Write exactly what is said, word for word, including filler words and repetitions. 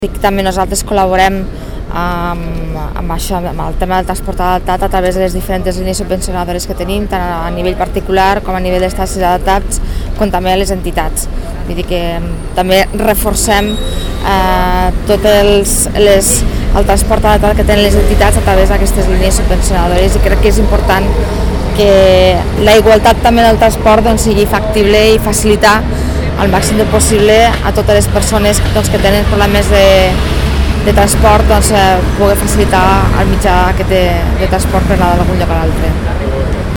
També nosaltres col·laborem amb, amb, això, amb el tema del transport adaptat a través de les diferents línies subvencionadores que tenim, tant a nivell particular com a nivell d'estats adaptats, com també a les entitats. Vull dir que també reforcem eh, tot els, les, el transport adaptat que tenen les entitats a través d'aquestes línies subvencionadores, i crec que és important que la igualtat també en el transport doncs, sigui factible i facilitar al màxim de possible a totes les persones doncs, que tenen problemes de, de transport doncs, eh, poder facilitar el mitjà aquest de, de transport per anar d'algun lloc a l'altre.